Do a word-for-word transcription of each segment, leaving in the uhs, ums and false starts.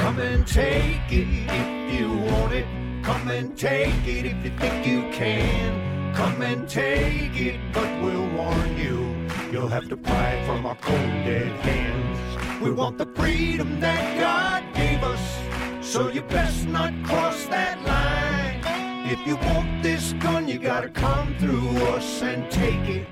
Come and take it if you want it. Come and take it if you think you can. Come and take it, but we'll warn you, you'll have to pry it from our cold dead hands. We want the freedom that God gave us, so you best not cross that line. If you want this gun, you gotta come through us and take it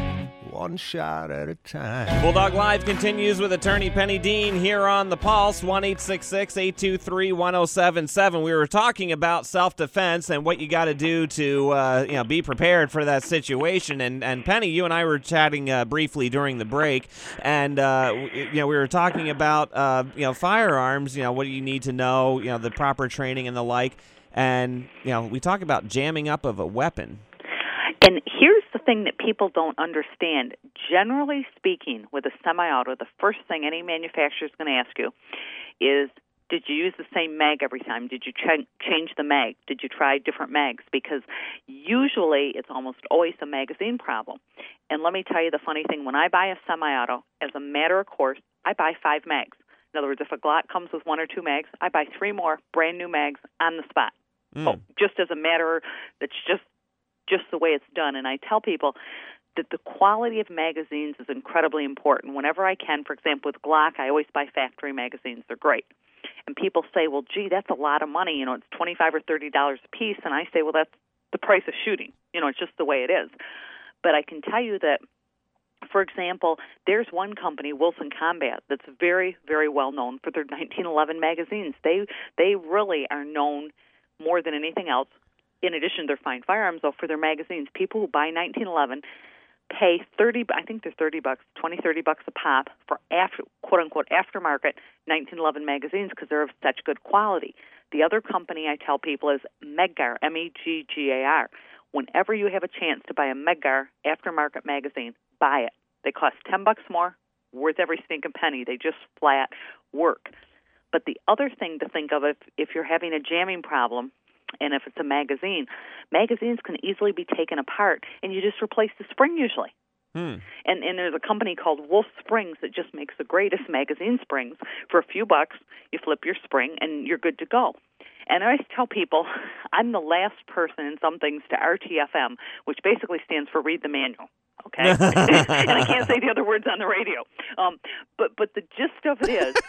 one shot at a time. Bulldog Live continues with attorney Penny Dean here on The Pulse, one eight six six, eight two three, one oh seven seven. We were talking about self-defense and what you got to do to uh, you know, be prepared for that situation. And, and Penny, you and I were chatting uh, briefly during the break, and uh, you know, we were talking about uh, you know, firearms, you know, what do you need to know, you know, the proper training and the like. And you know, we talk about jamming up of a weapon. And here's the thing that people don't understand. Generally speaking, with a semi-auto, the first thing any manufacturer is going to ask you is, did you use the same mag every time? Did you ch- change the mag? Did you try different mags? Because usually it's almost always a magazine problem. And let me tell you the funny thing. When I buy a semi-auto, as a matter of course, I buy five mags. In other words, if a Glock comes with one or two mags, I buy three more brand new mags on the spot. Mm. So just as a matter, that's just just the way it's done. And I tell people that the quality of magazines is incredibly important. Whenever I can, for example, with Glock, I always buy factory magazines. They're great. And people say, well, gee, that's a lot of money. You know, it's twenty-five dollars or thirty dollars a piece. And I say, well, that's the price of shooting. You know, it's just the way it is. But I can tell you that, for example, there's one company, Wilson Combat, that's very, very well known for their nineteen eleven magazines. They they really are known more than anything else, in addition to their fine firearms, though, for their magazines. People who buy nineteen eleven pay thirty, I think they're thirty bucks, twenty, thirty bucks a pop for after, quote unquote, aftermarket nineteen eleven magazines because they're of such good quality. The other company I tell people is Meggar, M E G G A R. Whenever you have a chance to buy a Meggar aftermarket magazine, buy it. They cost ten bucks more, worth every stinking penny. They just flat work. But the other thing to think of, if, if you're having a jamming problem, and if it's a magazine, magazines can easily be taken apart, and you just replace the spring usually. Hmm. And and there's a company called Wolf Springs that just makes the greatest magazine springs. For a few bucks, you flip your spring, and you're good to go. And I always tell people, I'm the last person in some things to R T F M, which basically stands for read the manual. Okay, and I can't say the other words on the radio. Um, but but the gist of it is,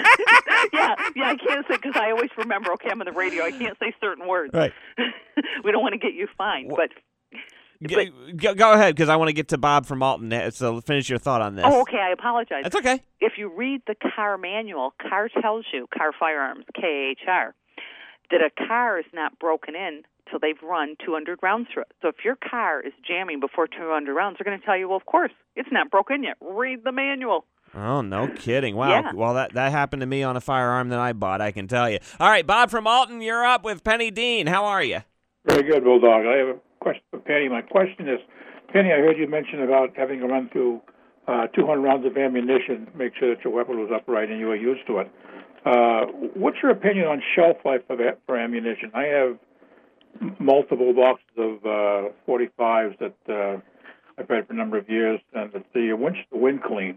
yeah, yeah, I can't say because I always remember. Okay, I'm on the radio. I can't say certain words. Right. We don't want to get you fined, but. But, go, go ahead, because I want to get to Bob from Alton. So finish your thought on this. Oh, okay. I apologize. That's okay. If you read the car manual, car tells you, car firearms, K A H R, that a car is not broken in till they've run two hundred rounds through it. So if your car is jamming before two hundred rounds, they're going to tell you, well, of course, it's not broken yet. Read the manual. Oh, no kidding. Wow. Yeah. Well, that, that happened to me on a firearm that I bought, I can tell you. All right, Bob from Alton, you're up with Penny Dean. How are you? Very good, Bulldog. I have a question for Penny. My question is, Penny, I heard you mention about having to run through uh, two hundred rounds of ammunition, make sure that your weapon was upright and you were used to it. Uh, what's your opinion on shelf life for that, for ammunition? I have m- multiple boxes of uh, forty-fives that uh, I've had for a number of years, and it's the winch the wind clean,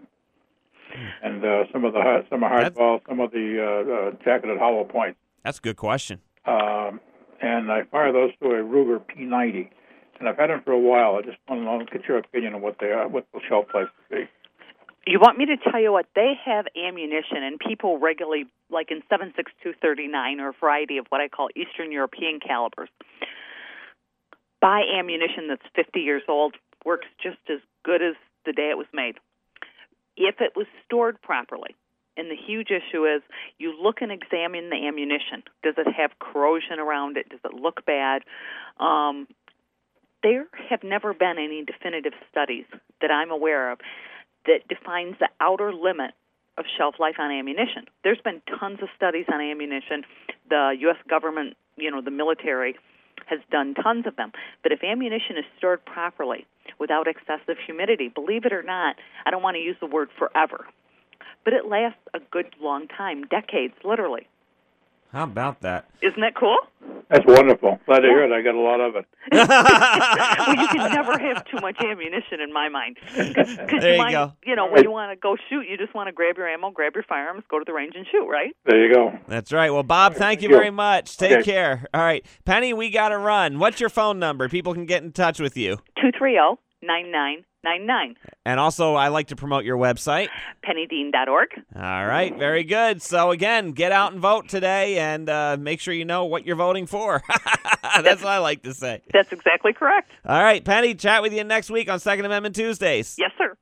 and uh, some of the hard, some are hardball, some of the uh, uh, jacketed hollow points. That's a good question. Um, and I fire those through a Ruger P ninety, and I've had them for a while. I just want to get your opinion on what they are, what the shelf life would be. You want me to tell you what? They have ammunition, and people regularly, like in seven six two thirty-nine, or a variety of what I call Eastern European calibers, buy ammunition that's fifty years old, works just as good as the day it was made. If it was stored properly, and the huge issue is you look and examine the ammunition. Does it have corrosion around it? Does it look bad? Um, there have never been any definitive studies that I'm aware of that defines the outer limit of shelf life on ammunition. There's been tons of studies on ammunition. The U S government, you know, the military has done tons of them. But if ammunition is stored properly without excessive humidity, believe it or not, I don't want to use the word forever, but it lasts a good long time, decades, literally. How about that? Isn't that cool? That's wonderful. Glad to hear it. I got a lot of it. Well, you can never have too much ammunition in my mind. Cause, cause there you, you might, go. You know, when you want to go shoot, you just want to grab your ammo, grab your firearms, go to the range and shoot, right? There you go. That's right. Well, Bob, thank you Thank you. very much. Take Okay. care. All right. Penny, we got to run. What's your phone number? People can get in touch with you. two three zero, nine nine nine nine. And also, I like to promote your website. penny dean dot org. All right. Very good. So, again, get out and vote today and uh, make sure you know what you're voting for. That's what I like to say. That's exactly correct. All right, Penny, chat with you next week on Second Amendment Tuesdays. Yes, sir.